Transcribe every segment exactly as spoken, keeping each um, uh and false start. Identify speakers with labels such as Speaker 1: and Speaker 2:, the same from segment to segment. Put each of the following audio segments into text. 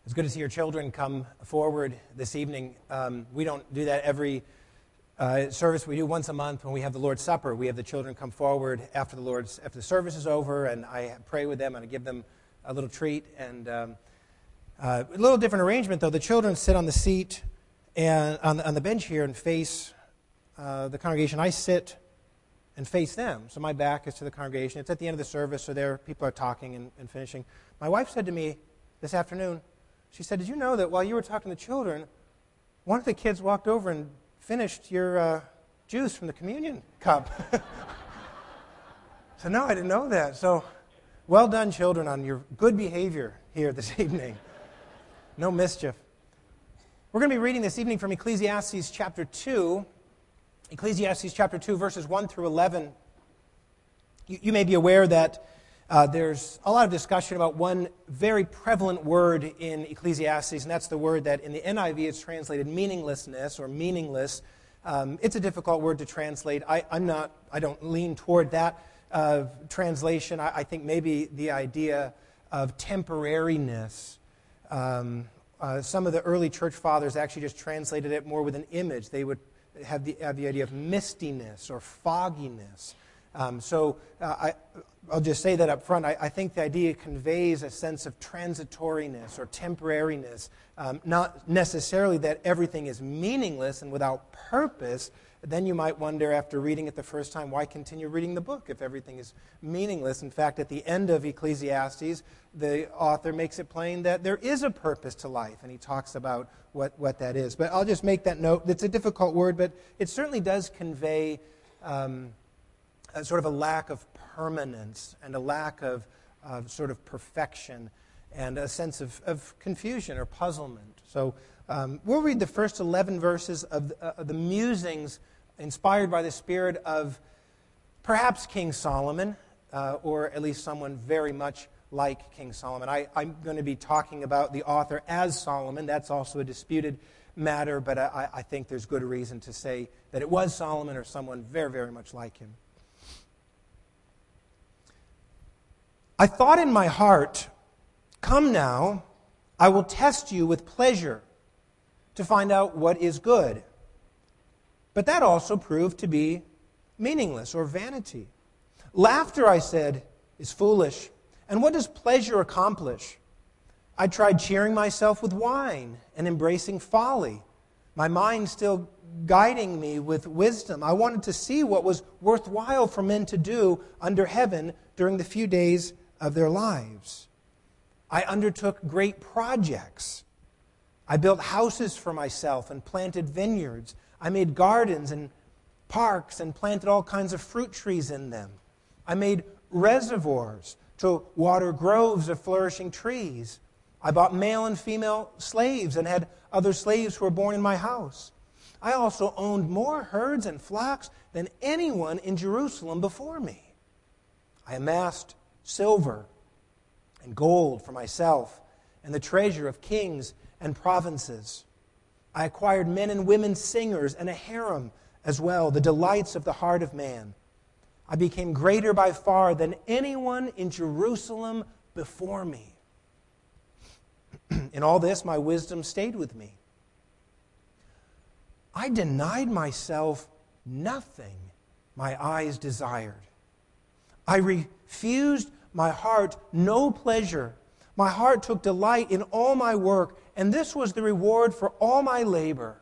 Speaker 1: It's good to see your children come forward this evening. Um, we don't do that every uh, service. We do once a month when we have the Lord's Supper. We have the children come forward after the Lord's after the service is over, and I pray with them and I give them a little treat. And um, uh, a little different arrangement, though. The children sit on the seat and on the, on the bench here and face uh, the congregation. I sit and face them, so my back is to the congregation. It's at the end of the service, so there people are talking and, and finishing. My wife said to me this afternoon, she said, "Did you know that while you were talking to the children, one of the kids walked over and finished your uh, juice from the communion cup?" So no, I didn't know that. So well done, children, on your good behavior here this evening. No mischief. We're going to be reading this evening from Ecclesiastes chapter two. Ecclesiastes chapter two, verses one through eleven. You, you may be aware that Uh, there's a lot of discussion about one very prevalent word in Ecclesiastes, and that's the word that in the N I V it's translated meaninglessness or meaningless. Um, it's a difficult word to translate. I, I'm not. I don't lean toward that uh, translation. I, I think maybe the idea of temporariness. Um, uh, some of the early church fathers actually just translated it more with an image. They would have the, have the idea of mistiness or fogginess. Um, so uh, I, I'll just say that up front. I, I think the idea conveys a sense of transitoriness or temporariness, um, not necessarily that everything is meaningless and without purpose. Then you might wonder, after reading it the first time, why continue reading the book if everything is meaningless? In fact, at the end of Ecclesiastes, the author makes it plain that there is a purpose to life, and he talks about what, what that is. But I'll just make that note. It's a difficult word, but it certainly does convey Um, A sort of a lack of permanence and a lack of, of sort of perfection and a sense of, of confusion or puzzlement. So um, we'll read the first eleven verses of the, uh, the musings inspired by the spirit of perhaps King Solomon, uh, or at least someone very much like King Solomon. I, I'm going to be talking about the author as Solomon. That's also a disputed matter, but I, I think there's good reason to say that it was Solomon or someone very, very much like him. I thought in my heart, "Come now, I will test you with pleasure to find out what is good." But that also proved to be meaningless or vanity. "Laughter," I said, "is foolish. And what does pleasure accomplish? I tried cheering myself with wine and embracing folly, my mind still guiding me with wisdom. I wanted to see what was worthwhile for men to do under heaven during the few days of their lives. I undertook great projects. I built houses for myself and planted vineyards. I made gardens and parks and planted all kinds of fruit trees in them. I made reservoirs to water groves of flourishing trees. I bought male and female slaves and had other slaves who were born in my house. I also owned more herds and flocks than anyone in Jerusalem before me. I amassed silver and gold for myself and the treasure of kings and provinces. I acquired men and women singers and a harem as well, the delights of the heart of man. I became greater by far than anyone in Jerusalem before me. In all this, my wisdom stayed with me. I denied myself nothing my eyes desired. I refused my heart no pleasure. My heart took delight in all my work, and this was the reward for all my labor.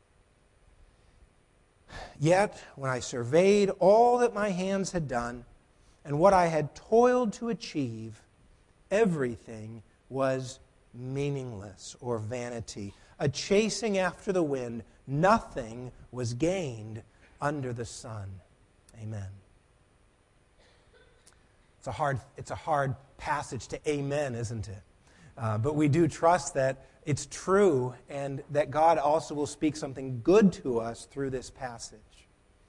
Speaker 1: Yet, when I surveyed all that my hands had done and what I had toiled to achieve, everything was meaningless or vanity, a chasing after the wind. Nothing was gained under the sun. Amen. It's a hard, it's a hard passage to amen, isn't it? Uh, but we do trust that it's true and that God also will speak something good to us through this passage.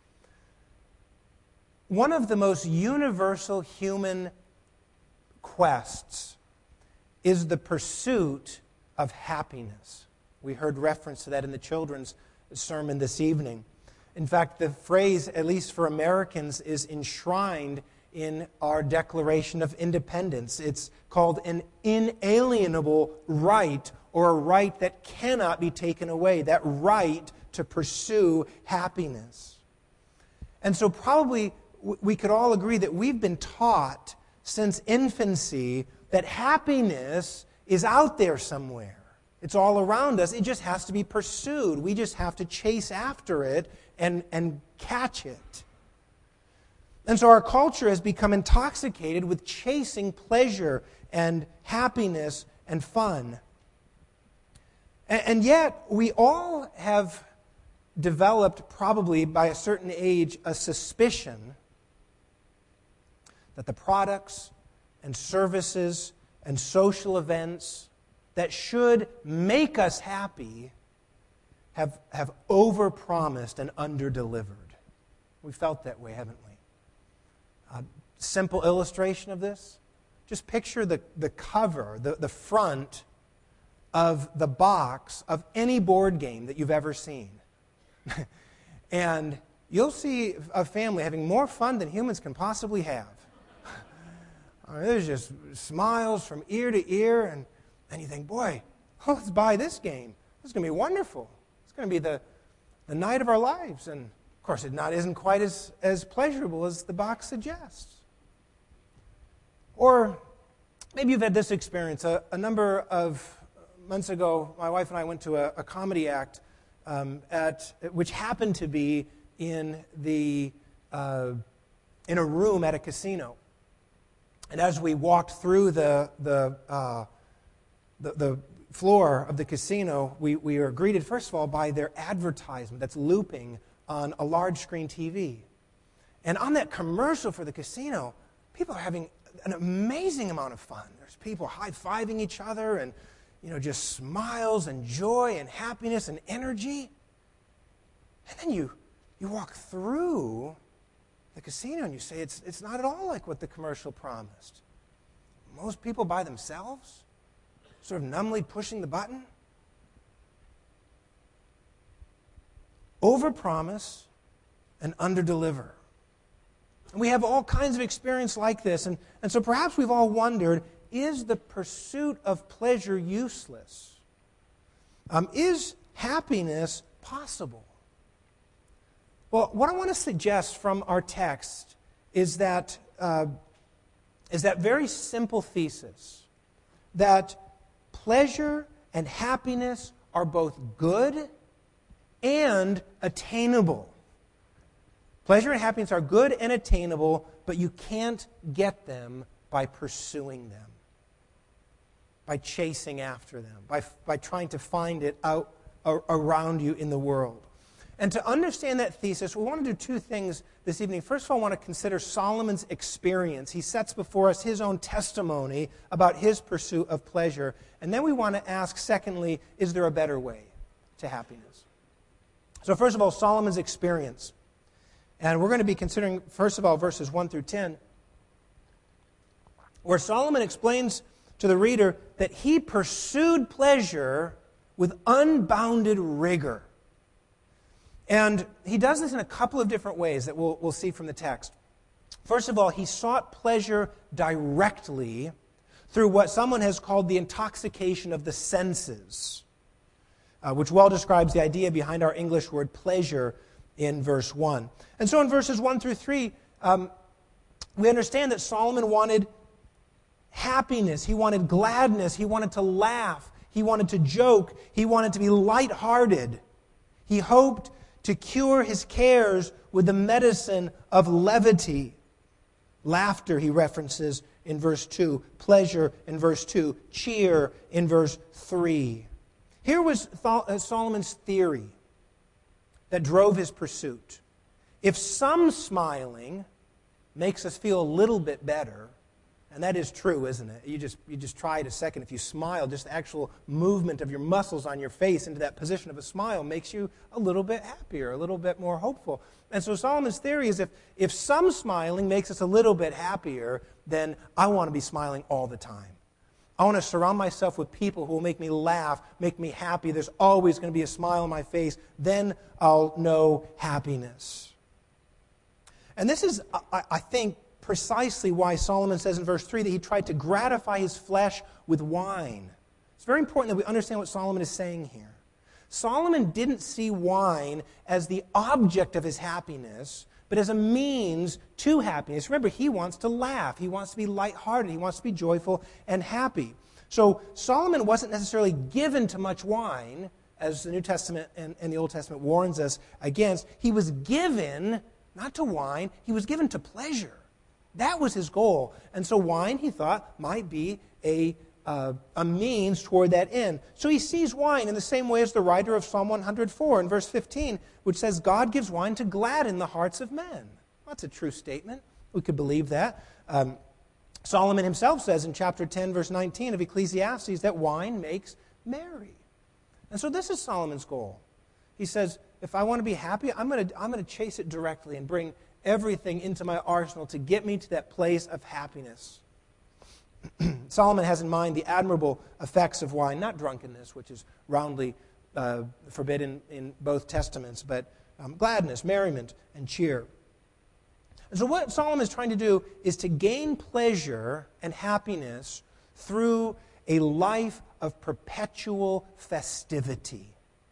Speaker 1: One of the most universal human quests is the pursuit of happiness. We heard reference to that in the children's sermon this evening. In fact, the phrase, at least for Americans, is enshrined in our Declaration of Independence. It's called an inalienable right or a right that cannot be taken away, that right to pursue happiness. And so probably we could all agree that we've been taught since infancy that happiness is out there somewhere. It's all around us. It just has to be pursued. We just have to chase after it and, and catch it. And so our culture has become intoxicated with chasing pleasure and happiness and fun. And, and yet, we all have developed, probably by a certain age, a suspicion that the products and services and social events that should make us happy have, have overpromised and underdelivered. We felt that way, haven't we? A simple illustration of this. Just picture the, the cover, the, the front of the box of any board game that you've ever seen. And you'll see a family having more fun than humans can possibly have. I mean, there's just smiles from ear to ear, and, and you think, boy, oh, let's buy this game. This is going to be wonderful. It's going to be the, the night of our lives. And, of course, it not isn't quite as, as pleasurable as the box suggests. Or maybe you've had this experience. A, a number of months ago, my wife and I went to a, a comedy act um, at which happened to be in the uh, in a room at a casino. And as we walked through the the, uh, the the floor of the casino, we, we were greeted, first of all, by their advertisement that's looping on a large screen T V. And on that commercial for the casino, people are having an amazing amount of fun. There's people high-fiving each other and, you know, just smiles and joy and happiness and energy. And then you you walk through the casino and you say, it's, it's not at all like what the commercial promised. Most people by themselves, sort of numbly pushing the button. Overpromise and underdeliver. And we have all kinds of experience like this. And, and so perhaps we've all wondered, is the pursuit of pleasure useless? Um, is happiness possible? Well, what I want to suggest from our text is that, uh, is that very simple thesis, that pleasure and happiness are both good and attainable. Pleasure and happiness are good and attainable, but you can't get them by pursuing them, by chasing after them, by, by trying to find it out around you in the world. And to understand that thesis, we want to do two things this evening. First of all, I want to consider Solomon's experience. He sets before us his own testimony about his pursuit of pleasure. And then we want to ask, secondly, is there a better way to happiness? So first of all, Solomon's experience. And we're going to be considering, first of all, verses one through ten, where Solomon explains to the reader that he pursued pleasure with unbounded rigor. And he does this in a couple of different ways that we'll, we'll see from the text. First of all, he sought pleasure directly through what someone has called the intoxication of the senses, uh, which well describes the idea behind our English word pleasure in verse one. And so in verses one through three, um, we understand that Solomon wanted happiness, he wanted gladness, he wanted to laugh, he wanted to joke, he wanted to be lighthearted. He hoped to cure his cares with the medicine of levity. Laughter, he references in verse two. Pleasure in verse two. Cheer in verse three. Here was Solomon's theory that drove his pursuit. If some smiling makes us feel a little bit better, and that is true, isn't it? You just you just try it a second. If you smile, just the actual movement of your muscles on your face into that position of a smile makes you a little bit happier, a little bit more hopeful. And so Solomon's theory is if, if some smiling makes us a little bit happier, then I want to be smiling all the time. I want to surround myself with people who will make me laugh, make me happy. There's always going to be a smile on my face. Then I'll know happiness. And this is, I, I think, precisely why Solomon says in verse three that he tried to gratify his flesh with wine. It's very important that we understand what Solomon is saying here. Solomon didn't see wine as the object of his happiness, but as a means to happiness. Remember, he wants to laugh. He wants to be lighthearted. He wants to be joyful and happy. So Solomon wasn't necessarily given to much wine, as the New Testament and, and the Old Testament warns us against. He was given, not to wine, he was given to pleasure. That was his goal. And so wine, he thought, might be a Uh, a means toward that end. So he sees wine in the same way as the writer of Psalm one hundred four in verse fifteen, which says, God gives wine to gladden the hearts of men. Well, that's a true statement. We could believe that. Um, Solomon himself says in chapter ten, verse nineteen of Ecclesiastes, that wine makes merry. And so this is Solomon's goal. He says, if I want to be happy, I'm going to I'm going to chase it directly and bring everything into my arsenal to get me to that place of happiness. Solomon has in mind the admirable effects of wine, not drunkenness, which is roundly uh, forbidden in both testaments, but um, gladness, merriment, and cheer. And so what Solomon is trying to do is to gain pleasure and happiness through a life of perpetual festivity.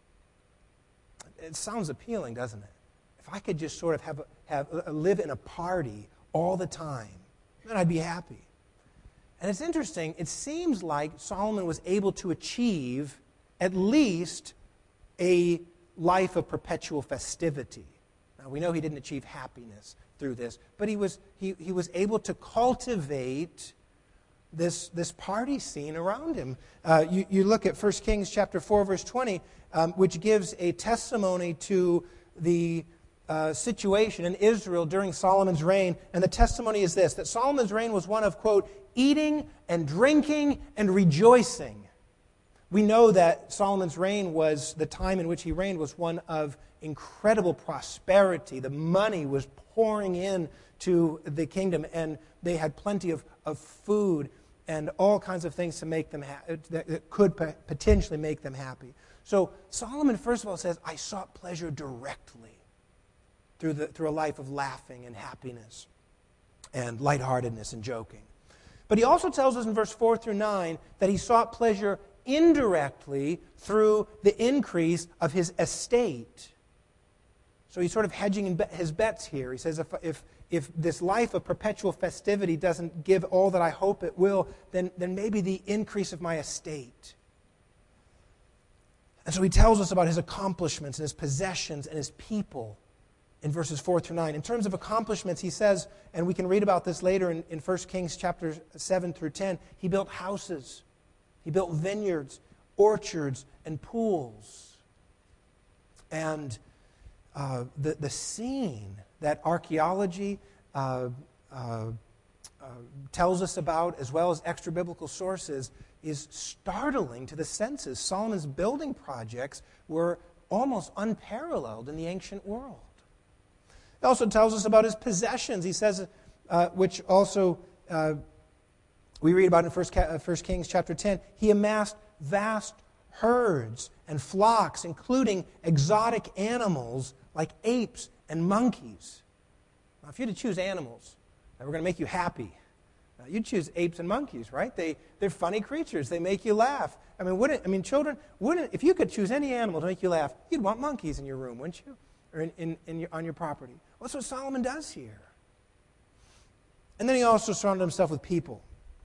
Speaker 1: It sounds appealing, doesn't it? If I could just sort of have, a, have a, live in a party all the time, then I'd be happy. And it's interesting, it seems like Solomon was able to achieve at least a life of perpetual festivity. Now, we know he didn't achieve happiness through this, but he was, he, he was able to cultivate this, this party scene around him. Uh, you, you look at First Kings chapter four, verse twenty, um, which gives a testimony to the Uh, situation in Israel during Solomon's reign. And the testimony is this, that Solomon's reign was one of, quote, eating and drinking and rejoicing. We know that Solomon's reign was, the time in which he reigned was one of incredible prosperity. The money was pouring in to the kingdom, and they had plenty of, of food and all kinds of things to make them ha- that, that could p- potentially make them happy. So Solomon, first of all, says, I sought pleasure directly. Through, the, through a life of laughing and happiness and lightheartedness and joking. But he also tells us in verse four through nine that he sought pleasure indirectly through the increase of his estate. So he's sort of hedging his bets here. He says, if, if, if this life of perpetual festivity doesn't give all that I hope it will, then, then maybe the increase of my estate. And so he tells us about his accomplishments and his possessions and his people in verses four through nine. In terms of accomplishments, he says, and we can read about this later in, in First Kings chapter seven through ten, he built houses, he built vineyards, orchards, and pools. And uh, the, the scene that archaeology uh, uh, uh, tells us about, as well as extra-biblical sources, is startling to the senses. Solomon's building projects were almost unparalleled in the ancient world. It also tells us about his possessions. He says, uh, which also uh, we read about in First Kings chapter ten, he amassed vast herds and flocks, including exotic animals like apes and monkeys. Now, if you had to choose animals that were going to make you happy, uh, you'd choose apes and monkeys, right? They, they're funny creatures. They make you laugh. I mean, wouldn't, I mean, children, wouldn't, if you could choose any animal to make you laugh, you'd want monkeys in your room, wouldn't you? Or in, in, in your, on your property. Well, that's what Solomon does here. And then he also surrounded himself with people.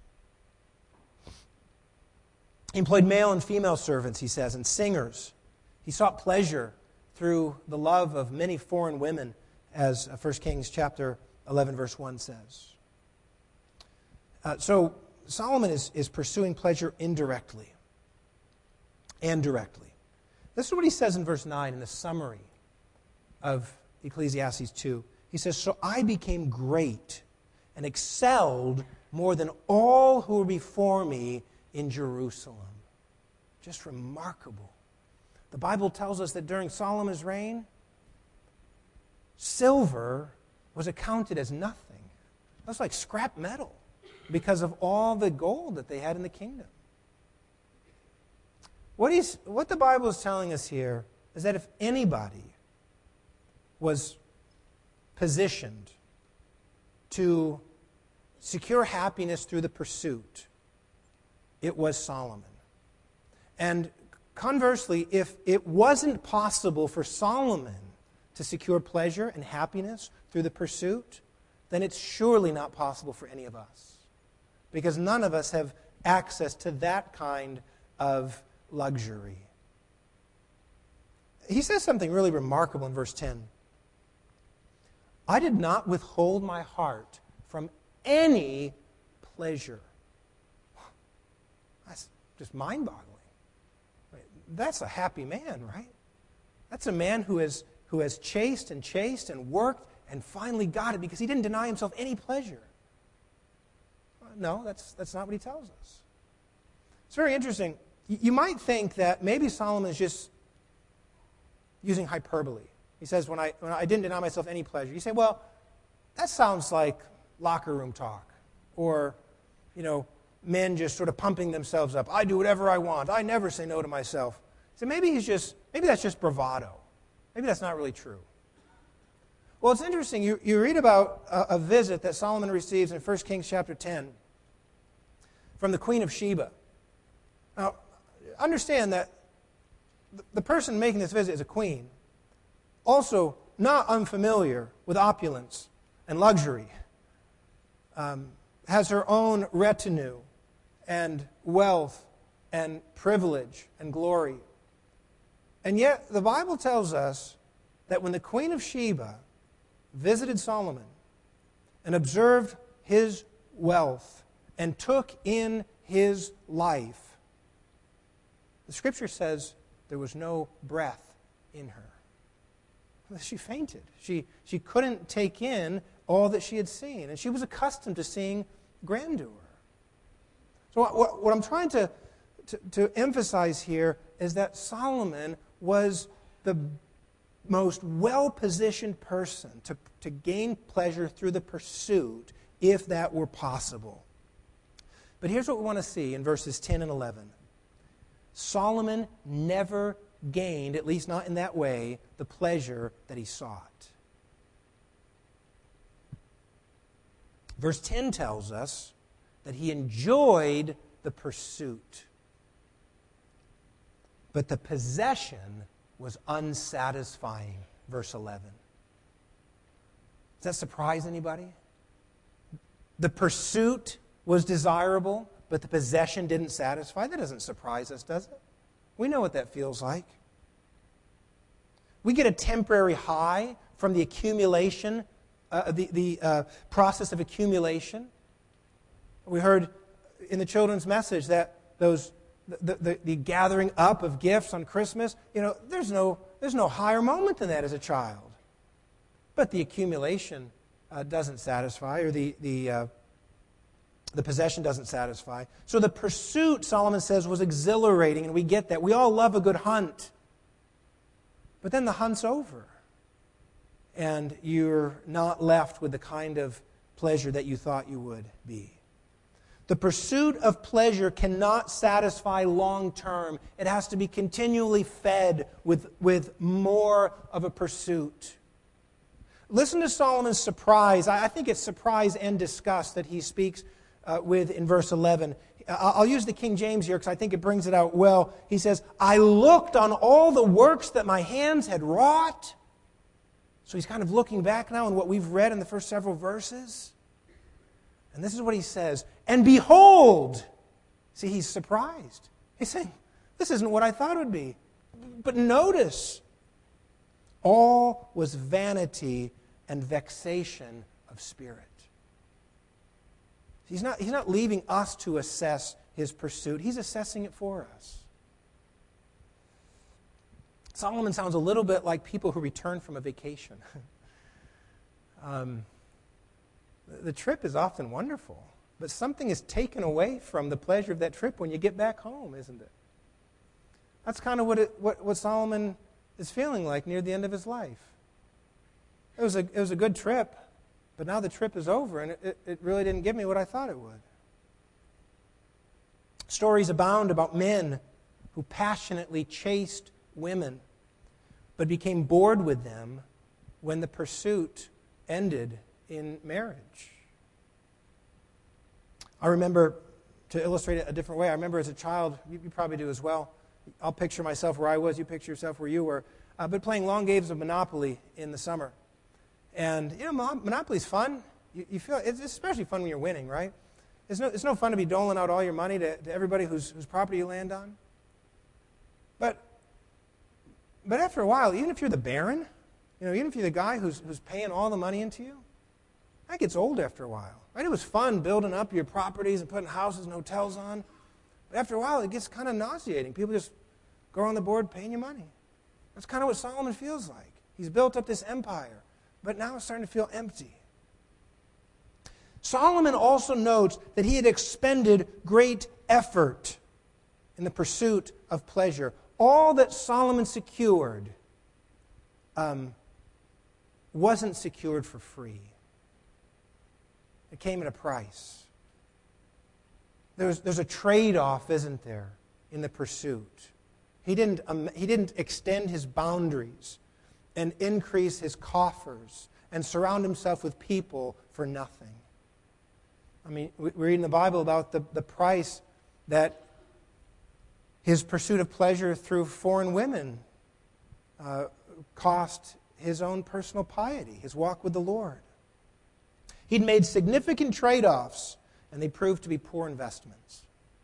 Speaker 1: He employed male and female servants, he says, and singers. He sought pleasure through the love of many foreign women, as First Kings chapter eleven, verse one says. Uh, so Solomon is, is pursuing pleasure indirectly and directly. This is what he says in verse nine in the summary of Ecclesiastes two. He says, so I became great and excelled more than all who were before me in Jerusalem. Just remarkable. The Bible tells us that during Solomon's reign, silver was accounted as nothing. That's like scrap metal because of all the gold that they had in the kingdom. What, he's, what the Bible is telling us here is that if anybody was positioned to secure happiness through the pursuit, it was Solomon. And conversely, if it wasn't possible for Solomon to secure pleasure and happiness through the pursuit, then it's surely not possible for any of us. Because none of us have access to that kind of luxury. He says something really remarkable in verse ten. I did not withhold my heart from any pleasure. That's just mind-boggling. That's a happy man, right? That's a man who has, who has chased and chased and worked and finally got it because he didn't deny himself any pleasure. No, that's, that's not what he tells us. It's very interesting. You might think that maybe Solomon is just using hyperbole. He says, when I, when I didn't deny myself any pleasure. You say, well, that sounds like locker room talk. Or, you know, men just sort of pumping themselves up. I do whatever I want. I never say no to myself. So maybe he's just, maybe that's just bravado. Maybe that's not really true. Well, it's interesting. You, you read about a, a visit that Solomon receives in First Kings chapter ten from the Queen of Sheba. Now, understand that the person making this visit is a queen, also not unfamiliar with opulence and luxury, um, has her own retinue and wealth and privilege and glory. And yet, the Bible tells us that when the Queen of Sheba visited Solomon and observed his wealth and took in his life, the Scripture says there was no breath in her. She fainted. She, she couldn't take in all that she had seen. And she was accustomed to seeing grandeur. So what, what I'm trying to, to, to emphasize here is that Solomon was the most well-positioned person to, to gain pleasure through the pursuit, if that were possible. But here's what we want to see in verses ten and eleven. Solomon never gained, at least not in that way, the pleasure that he sought. Verse ten tells us that he enjoyed the pursuit, but the possession was unsatisfying. Verse eleven. Does that surprise anybody? The pursuit was desirable, but the possession didn't satisfy. That doesn't surprise us, does it? We know what that feels like. We get a temporary high from the accumulation, uh, the, the uh, process of accumulation. We heard in the children's message that those the, the, the gathering up of gifts on Christmas, you know, there's no, there's no higher moment than that as a child. But the accumulation uh, doesn't satisfy, or the, the, uh, the possession doesn't satisfy. So the pursuit, Solomon says, was exhilarating, and we get that. We all love a good hunt. But then the hunt's over, and you're not left with the kind of pleasure that you thought you would be. The pursuit of pleasure cannot satisfy long term. It has to be continually fed with, with more of a pursuit. Listen to Solomon's surprise. I think it's surprise and disgust that he speaks uh, with in verse eleven. I'll use the King James here because I think it brings it out well. He says, I looked on all the works that my hands had wrought. So he's kind of looking back now on what we've read in the first several verses. And this is what he says, and behold, see, he's surprised. He's saying, this isn't what I thought it would be. But notice, all was vanity and vexation of spirit. He's not, he's not leaving us to assess his pursuit. He's assessing it for us. Solomon sounds a little bit like people who return from a vacation. um, the trip is often wonderful, but something is taken away from the pleasure of that trip when you get back home, isn't it? That's kind of what, it, what, what Solomon is feeling like near the end of his life. It was a, it was a good trip, but now the trip is over, and it, it, it really didn't give me what I thought it would. Stories abound about men who passionately chased women, but became bored with them when the pursuit ended in marriage. I remember, to illustrate it a different way, I remember as a child, you, you probably do as well, I'll picture myself where I was, you picture yourself where you were, uh, but playing long games of Monopoly in the summer. And, you know, Monopoly's fun. You, you feel it's especially fun when you're winning, right? It's no, it's no fun to be doling out all your money to, to everybody whose, whose property you land on. But, but after a while, even if you're the baron, you know, even if you're the guy who's, who's paying all the money into you, that gets old after a while, right? It was fun building up your properties and putting houses and hotels on. But after a while, it gets kind of nauseating. People just go on the board paying you money. That's kind of what Solomon feels like. He's built up this empire, but now it's starting to feel empty. Solomon also notes that he had expended great effort in the pursuit of pleasure. All that Solomon secured um, wasn't secured for free. It came at a price. There's, there's a trade-off, isn't there, in the pursuit. He didn't, um, he didn't extend his boundaries and increase his coffers and surround himself with people for nothing. I mean, we read in the Bible about the, the price that his pursuit of pleasure through foreign women uh, cost his own personal piety, his walk with the Lord. He'd made significant trade-offs, and they proved to be poor investments.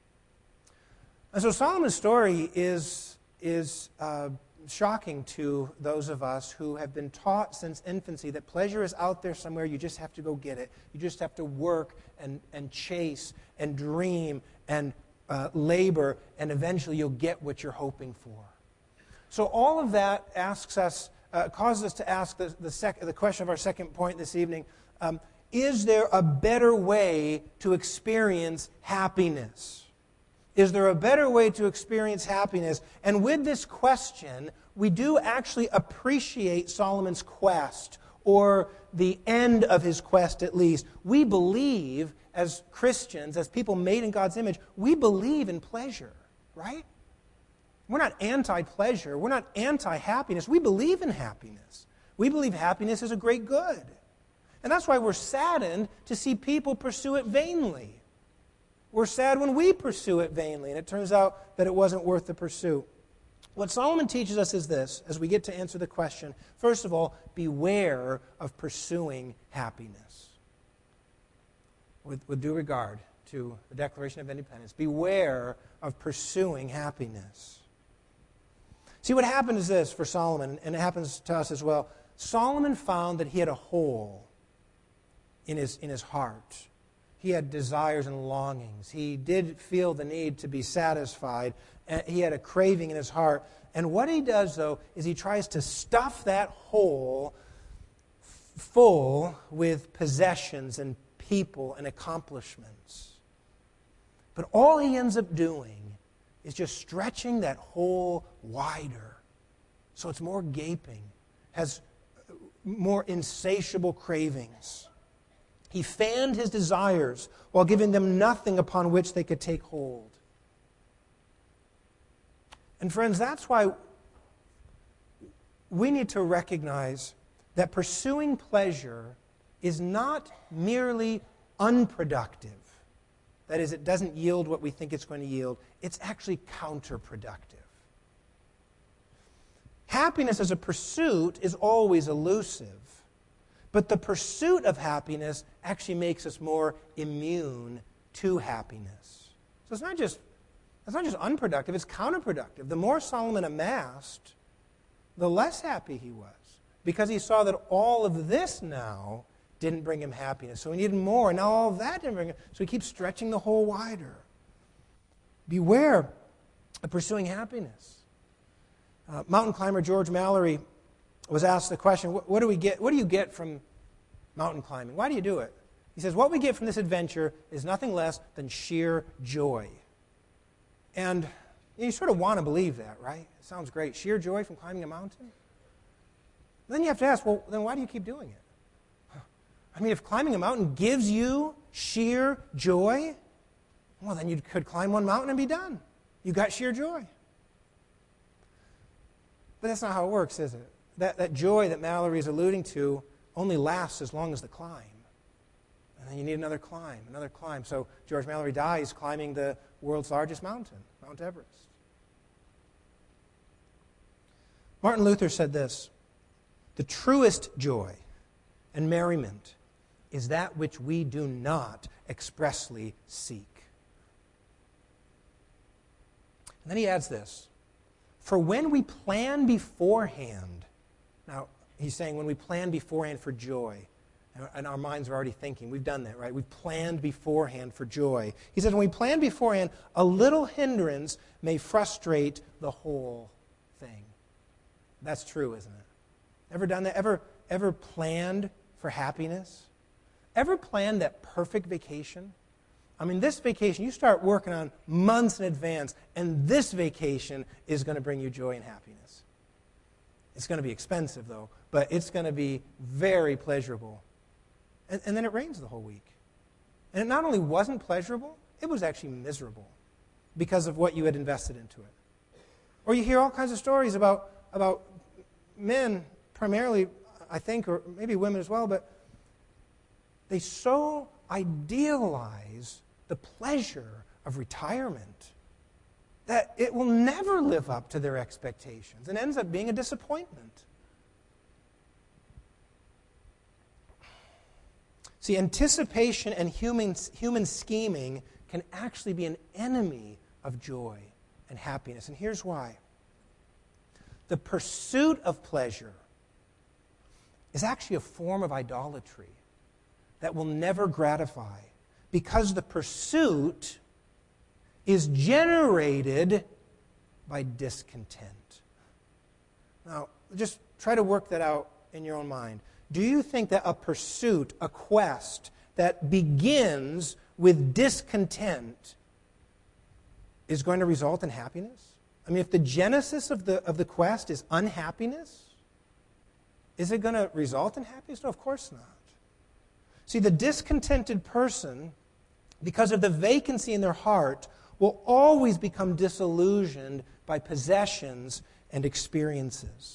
Speaker 1: And so Solomon's story is, is uh, shocking to those of us who have been taught since infancy that pleasure is out there somewhere, you just have to go get it. You just have to work and, and chase and dream and uh, labor, and eventually you'll get what you're hoping for. So all of that asks us, uh, causes us to ask the, the, sec- the question of our second point this evening, um, is there a better way to experience happiness? Is there a better way to experience happiness? And with this question, we do actually appreciate Solomon's quest, or the end of his quest at least. We believe, as Christians, as people made in God's image, we believe in pleasure, right? We're not anti-pleasure. We're not anti-happiness. We believe in happiness. We believe happiness is a great good. And that's why we're saddened to see people pursue it vainly. We're sad when we pursue it vainly, and it turns out that it wasn't worth the pursuit. What Solomon teaches us is this, as we get to answer the question. First of all, beware of pursuing happiness. With, with due regard to the Declaration of Independence, beware of pursuing happiness. See, what happened is this for Solomon, and it happens to us as well. Solomon found that he had a hole in his, in his heart. He had desires and longings. He did feel the need to be satisfied. He had a craving in his heart. And what he does, though, is he tries to stuff that hole full with possessions and people and accomplishments. But all he ends up doing is just stretching that hole wider, so it's more gaping, has more insatiable cravings. He fanned his desires while giving them nothing upon which they could take hold. And friends, that's why we need to recognize that pursuing pleasure is not merely unproductive. That is, it doesn't yield what we think it's going to yield. It's actually counterproductive. Happiness as a pursuit is always elusive. But the pursuit of happiness actually makes us more immune to happiness. So it's not just, it's not just unproductive, it's counterproductive. The more Solomon amassed, the less happy he was, because he saw that all of this now didn't bring him happiness. So he needed more, and now all of that didn't bring him. So he keeps stretching the hole wider. Beware of pursuing happiness. Uh, mountain climber George Mallory was asked the question, what, what do we get? What do you get from mountain climbing? Why do you do it? He says, what we get from this adventure is nothing less than sheer joy. And you sort of want to believe that, right? It sounds great. Sheer joy from climbing a mountain? Then you have to ask, well, then why do you keep doing it? I mean, if climbing a mountain gives you sheer joy, well, then you could climb one mountain and be done. You got sheer joy. But that's not how it works, is it? That, that joy that Mallory is alluding to only lasts as long as the climb. And then you need another climb, another climb. So George Mallory dies climbing the world's largest mountain, Mount Everest. Martin Luther said this: "The truest joy and merriment is that which we do not expressly seek." And then he adds this: "For when we plan beforehand," now he's saying when we plan beforehand for joy, and our minds are already thinking, we've done that, right? We've planned beforehand for joy. He says when we plan beforehand, a little hindrance may frustrate the whole thing. That's true, isn't it? Ever done that? Ever, ever planned for happiness? Ever planned that perfect vacation? I mean, this vacation, you start working on months in advance, and this vacation is going to bring you joy and happiness. It's going to be expensive, though, but it's going to be very pleasurable. And, and then it rains the whole week. And it not only wasn't pleasurable, it was actually miserable because of what you had invested into it. Or you hear all kinds of stories about, about men, primarily, I think, or maybe women as well, but they so idealize the pleasure of retirement that it will never live up to their expectations and ends up being a disappointment. See, anticipation and human, human scheming can actually be an enemy of joy and happiness. And here's why. The pursuit of pleasure is actually a form of idolatry that will never gratify, because the pursuit is generated by discontent. Now, just try to work that out in your own mind. Do you think that a pursuit, a quest that begins with discontent is going to result in happiness? I mean, if the genesis of the, of the quest is unhappiness, is it going to result in happiness? No, of course not. See, the discontented person, because of the vacancy in their heart, will always become disillusioned by possessions and experiences.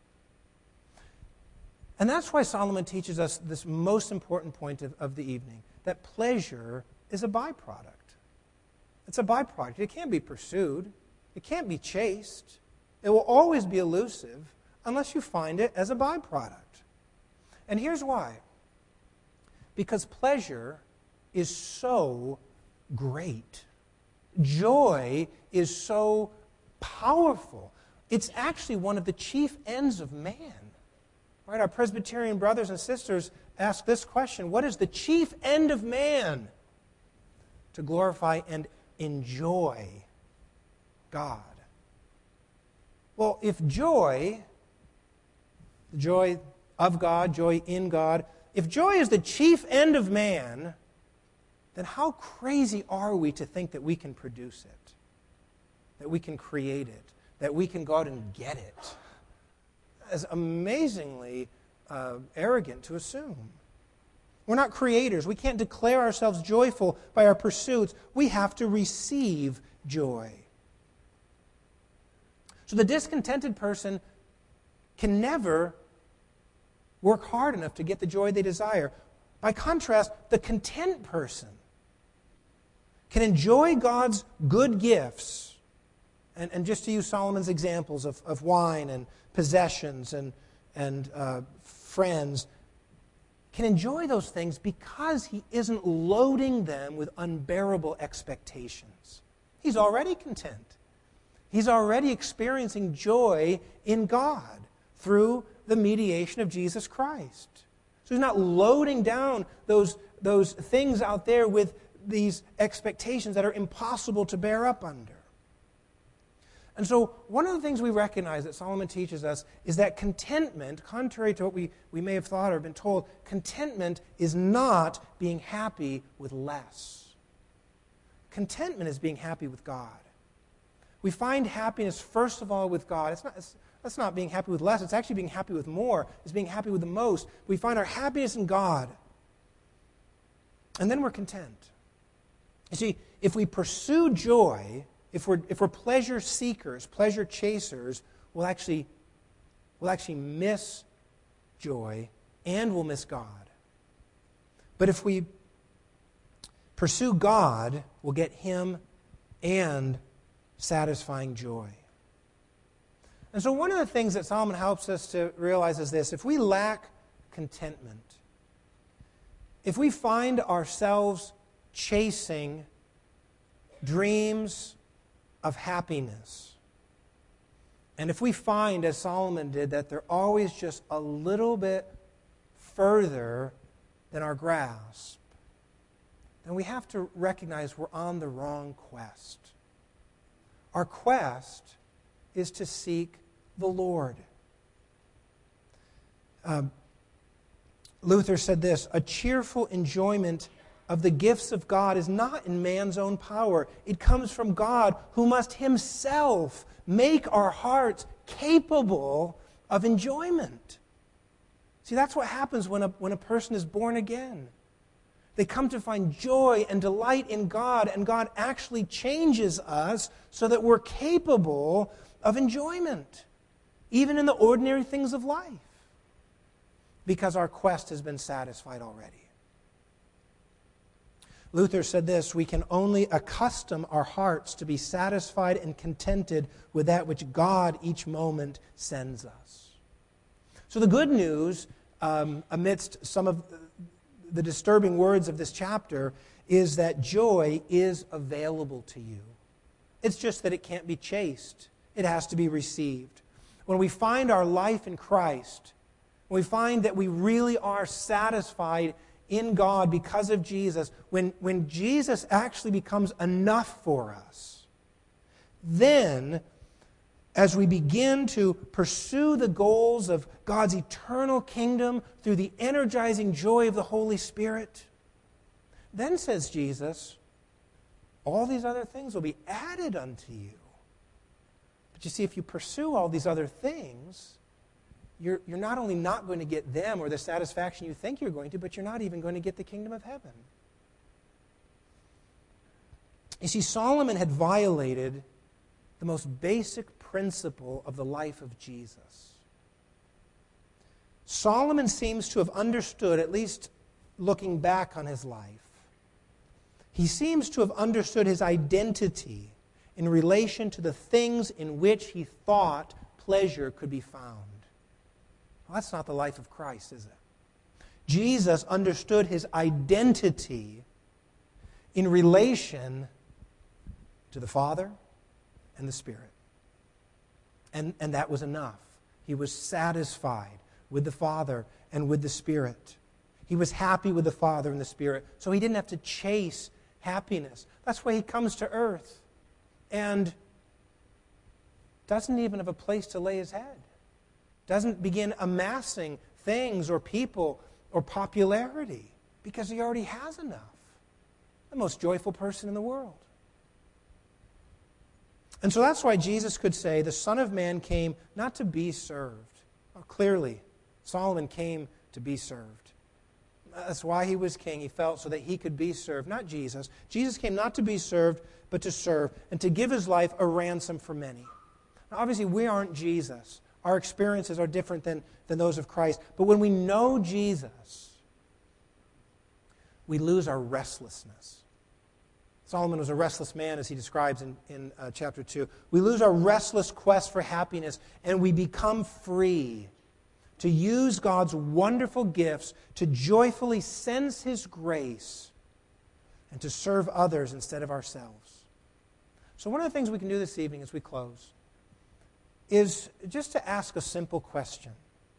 Speaker 1: And that's why Solomon teaches us this most important point of, of the evening, that pleasure is a byproduct. It's a byproduct. It can't be pursued. It can't be chased. It will always be elusive unless you find it as a byproduct. And here's why. Because pleasure is so great. Joy is so powerful. It's actually one of the chief ends of man. Right? Our Presbyterian brothers and sisters ask this question: what is the chief end of man? To glorify and enjoy God. Well, if joy, the joy of God, joy in God, if joy is the chief end of man, then how crazy are we to think that we can produce it, that we can create it, that we can go out and get it? It's amazingly uh, arrogant to assume. We're not creators. We can't declare ourselves joyful by our pursuits. We have to receive joy. So the discontented person can never work hard enough to get the joy they desire. By contrast, the content person can enjoy God's good gifts. And, and just to use Solomon's examples of, of wine and possessions and, and uh, friends, can enjoy those things because he isn't loading them with unbearable expectations. He's already content. He's already experiencing joy in God through the mediation of Jesus Christ. So he's not loading down those, those things out there with these expectations that are impossible to bear up under. And so one of the things we recognize that Solomon teaches us is that contentment, contrary to what we, we may have thought or been told, contentment is not being happy with less. Contentment is being happy with God. We find happiness, first of all, with God. It's not, it's, that's not being happy with less. It's actually being happy with more. It's being happy with the most. We find our happiness in God. And then we're content. You see, if we pursue joy, if we're, if we're pleasure seekers, pleasure chasers, we'll actually, we'll actually miss joy and we'll miss God. But if we pursue God, we'll get Him and satisfying joy. And so one of the things that Solomon helps us to realize is this: if we lack contentment, if we find ourselves chasing dreams of happiness, and if we find, as Solomon did, that they're always just a little bit further than our grasp, then we have to recognize we're on the wrong quest. Our quest is to seek the Lord. Um, Luther said this: a cheerful enjoyment of the gifts of God is not in man's own power. It comes from God, who must himself make our hearts capable of enjoyment. See, that's what happens when a, when a person is born again. They come to find joy and delight in God, and God actually changes us so that we're capable of enjoyment, even in the ordinary things of life, because our quest has been satisfied already. Luther said this: we can only accustom our hearts to be satisfied and contented with that which God each moment sends us. So the good news, um, amidst some of the disturbing words of this chapter, is that joy is available to you. It's just that it can't be chased. It has to be received. When we find our life in Christ, when we find that we really are satisfied in God because of Jesus, when, when Jesus actually becomes enough for us, then as we begin to pursue the goals of God's eternal kingdom through the energizing joy of the Holy Spirit, then, says Jesus, all these other things will be added unto you. But you see, if you pursue all these other things, You're, you're not only not going to get them or the satisfaction you think you're going to, but you're not even going to get the kingdom of heaven. You see, Solomon had violated the most basic principle of the life of Jesus. Solomon seems to have understood, at least looking back on his life, he seems to have understood his identity in relation to the things in which he thought pleasure could be found. Well, that's not the life of Christ, is it? Jesus understood his identity in relation to the Father and the Spirit. And, and that was enough. He was satisfied with the Father and with the Spirit. He was happy with the Father and the Spirit, so he didn't have to chase happiness. That's why he comes to earth and doesn't even have a place to lay his head. Doesn't begin amassing things or people or popularity because he already has enough. The most joyful person in the world. And so that's why Jesus could say, the Son of Man came not to be served. Well, clearly, Solomon came to be served. That's why he was king. He felt so that he could be served, not Jesus. Jesus came not to be served, but to serve, and to give his life a ransom for many. Now, obviously, we aren't Jesus. Our experiences are different than, than those of Christ. But when we know Jesus, we lose our restlessness. Solomon was a restless man, as he describes in, in uh, chapter two. We lose our restless quest for happiness, and we become free to use God's wonderful gifts to joyfully sense his grace and to serve others instead of ourselves. So one of the things we can do this evening as we close is just to ask a simple question.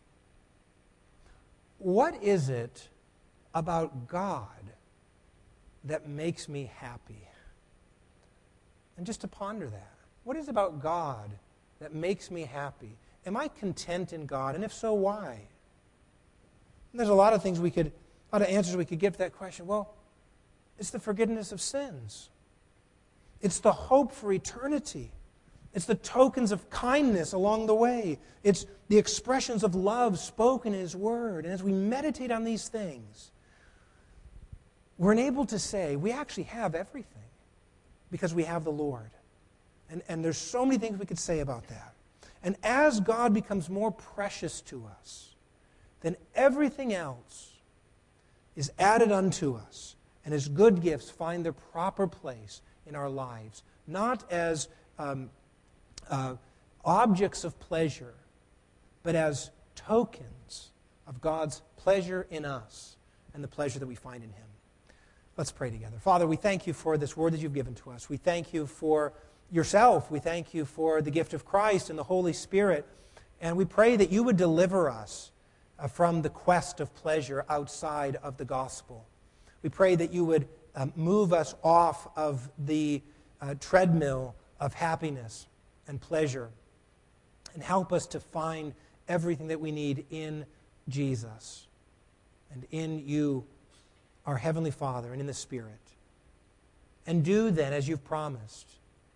Speaker 1: What is it about God that makes me happy? And just to ponder that. What is it about God that makes me happy? Am I content in God? And if so, why? And there's a lot of things we could, a lot of answers we could give to that question. Well, it's the forgiveness of sins. It's the hope for eternity. It's the tokens of kindness along the way. It's the expressions of love spoken in his word. And as we meditate on these things, we're enabled to say we actually have everything because we have the Lord. And, and there's so many things we could say about that. And as God becomes more precious to us, then everything else is added unto us. And his good gifts find their proper place in our lives. Not as um, uh, objects of pleasure, but as tokens of God's pleasure in us and the pleasure that we find in Him. Let's pray together. Father, we thank you for this word that you've given to us. We thank you for yourself. We thank you for the gift of Christ and the Holy Spirit. And we pray that you would deliver us uh, from the quest of pleasure outside of the gospel. We pray that you would uh, move us off of the uh, treadmill of happiness and pleasure and help us to find everything that we need in Jesus and in you, our Heavenly Father, and in the Spirit. And do then, as you've promised,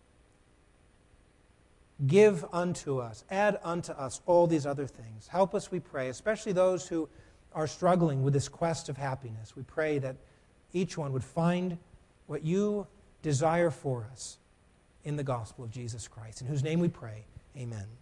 Speaker 1: give unto us, add unto us all these other things. Help us, we pray, especially those who are struggling with this quest of happiness. We pray that each one would find what you desire for us in the gospel of Jesus Christ, in whose name we pray. Amen.